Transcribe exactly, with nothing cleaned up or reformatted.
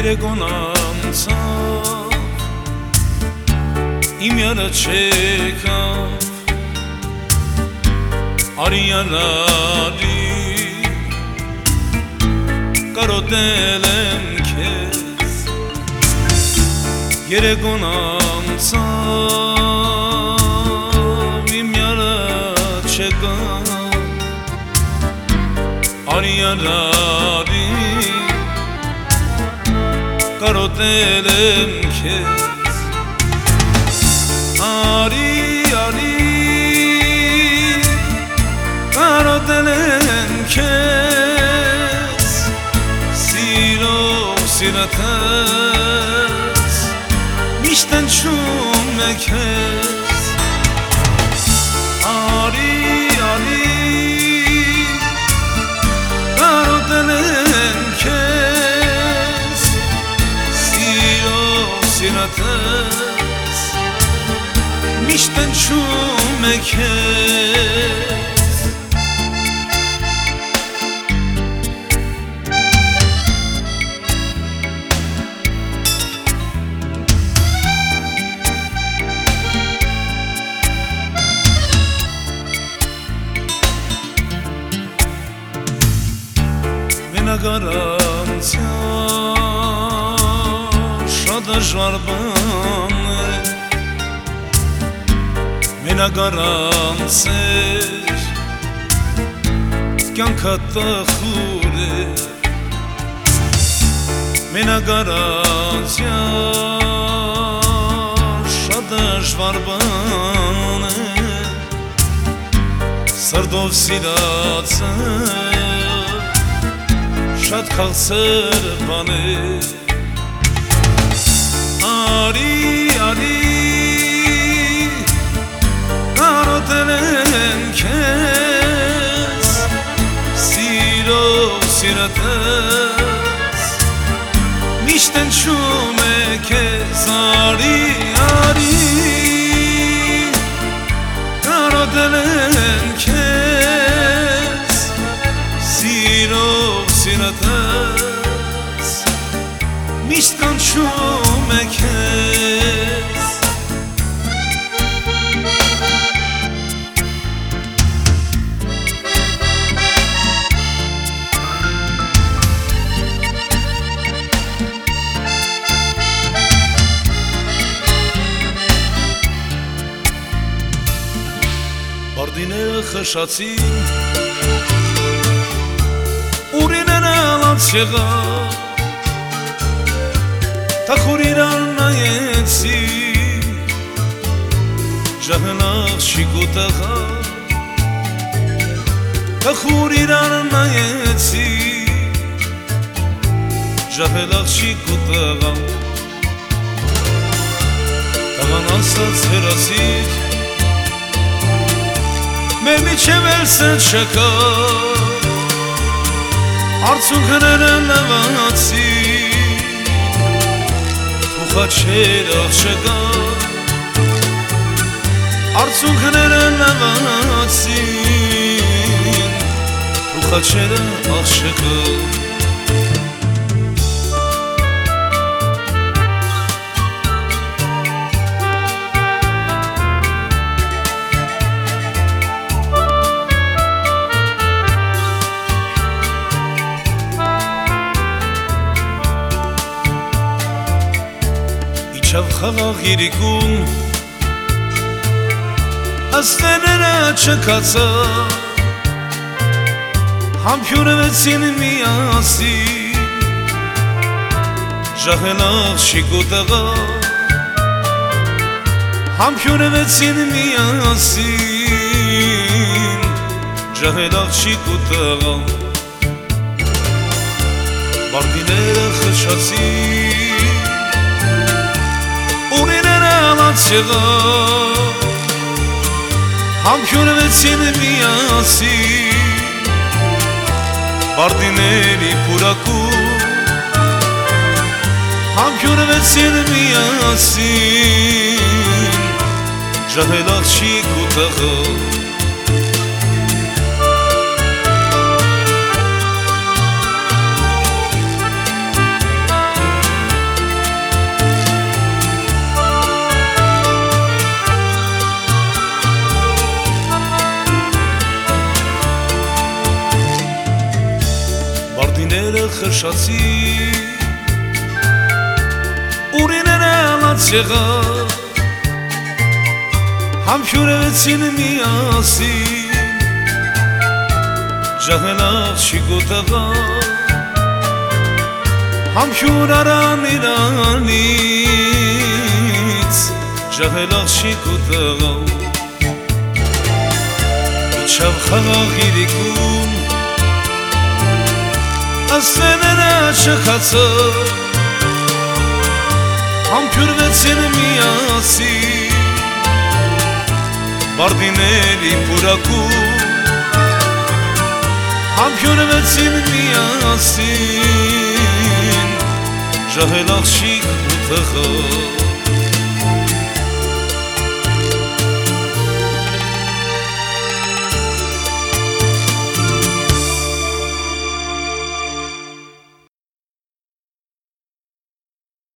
երեկոն անցավ, իմ յարը չեկավ, արի յալարի, կարոտել եմ քեզ, երեկոն անցավ, իմ յարը չեկավ, արի յալարի, կարոտել եմ քեզ, արի, արի, կարոտել եմ քեզ, սիրով սիրատես, միշտ հնչում է քեզ, արի, արի, կարոտել եմ քեզ, սիրատես, միշտ հնչում է քեզ, մենակ առանցյալ շատ դժվար բան է, մենակ առանցեր կյանքդ տխուր է, մենակ առանցյալ շատ դժվար բան է, սրտով սիրածել շատ քաղցր բան է, արի, արի, կարոտել եմ քեզ, սիրով սիրատես, միշտ հնչում է քեզ, արի, արի, կարոտել եմ քեզ, սիրով սիրատես, միշտ կանչում է քեզ, բարդիները խշացին, ուրիները լաց եղավ, տխուր իրար նայեցի, ջահել աղջիկ ու տղա, տխուր իրար նայեցի, ջահել աղջիկ ու տղա, տղան ասաց հեռացիր, մեր միջև էլ սետ չկա, արցունքները լվացի, ու խաչեր աղջկա, արցունքները լվացի, ու խաչեր աղջկա, Իջավ խաղաղ իրիկում, աստերերը չկացա, համբյուրվեցին միասին, ջահել աղջիկ ու տղա, համբյուրվեցին միասին, ջահել աղջիկ ու տղա, բարդիները խշացին, ուրիները լաց եղավ, համբյուրվեցին միասին, բարդիների պուրակում, համբյուրվեցին միասին, ջահել աղջիկ ու տղա, վարդերը խշացի Ուրիները լաց եղա Համբյուրեցին միասին Ջահելախ շիկոտաղա Համբյուր արան իրանից Ջահելախ շիկոտաղա Իչավ խաղաղ իրիկուն Ասվեները չխացը Համբյուրվեցին միասին Բարդիների պուրակում Համբյուրվեցին միասին Ջահելախ շիկ ու թխը